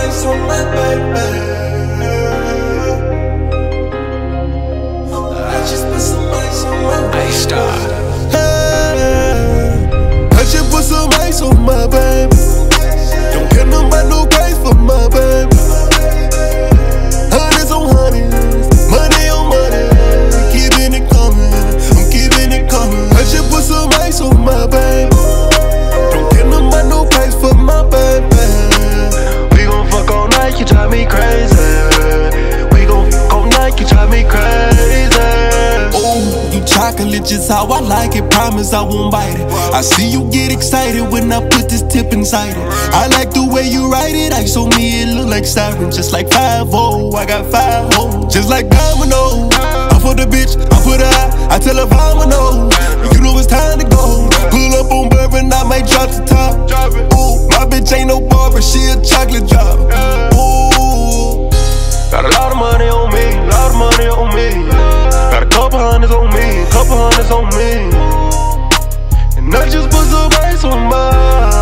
ice on my baby. I just put some ice on my baby. Ice Star. I just put some ice on my baby. Don't care nothing about no price for my baby. Hundreds on hundreds, money on money. Keeping it coming, I'm keeping it coming. I just put some ice on my baby. Don't care nothing about no price for my baby. We gon' fuck all night, you drive me crazy. We gon' fuck all night, you drive me crazy. Oh, you chocolate just how I like it, promise I won't bite it. I see you get excited when I put this tip inside it. I like the way you write it, ice on me, it look like siren. Just like 5-0, I got 5 hoes. Just like domino, I for the bitch, I put her out, I tell her domino. You know it's time to go. Pull up on bourbon, I might drop the top. Ooh, my bitch ain't no barber, she a chocolate drop. Ooh, got a lot of money on me, lot of money on me. Got a couple hundreds on me, couple hundreds on me. And I just put some ice on my.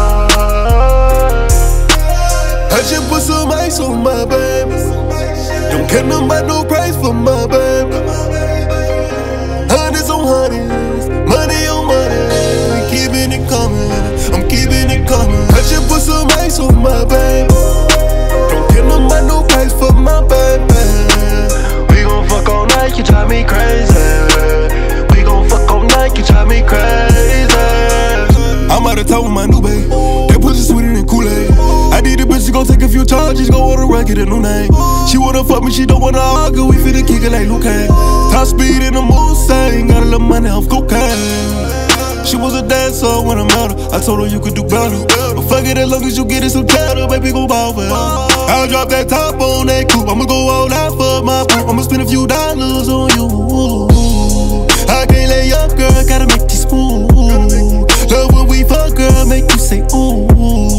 I just put some ice on my baby. Don't care nothing about no price for my baby. Hundreds on hundreds, money on money. Keeping it coming, I'm keeping it coming. I just put some ice on my baby. Don't care nothing about no price for my baby. We gon' fuck all night, you drive me crazy. We gon' fuck all night, you drive me crazy. I'm out of town with my new babe. That pussy sweeter than Kool-Aid. I need a bitch to go take a few charges, go on the run, get a new name. She wanna fuck me, she don't wanna argue, we finna kick it like Luke Cage. Top speed in the Mustang, got a little money off cocaine. She was a dancer when I met her, I told her you could do better. But fuck it, as long as you get it some cheddar, baby, go ball for her. I'll drop that top on that coupe, I'ma go all out for my poop. I'ma spend a few dollars on you. I can't let your girl, gotta make you smooth. Love when we fuck, girl, make you say ooh.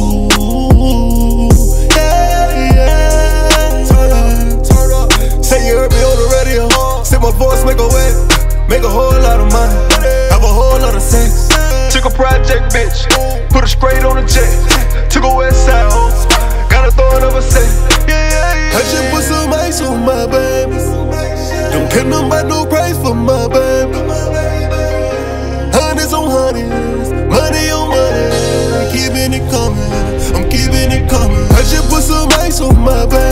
Yeah, yeah. Turn up. Say you heard me on the radio. Say my voice make her wet, make a whole lot of money, have a whole lot of sex. Took a project bitch, put her straight on the jet. Took a west side hoe, gotta throw it over set. I just put some ice on my baby. Don't care nothing about no price for my baby. Hundreds on hundreds, money on money. Keeping it coming, I'm keeping it coming. I just put some ice on my baby.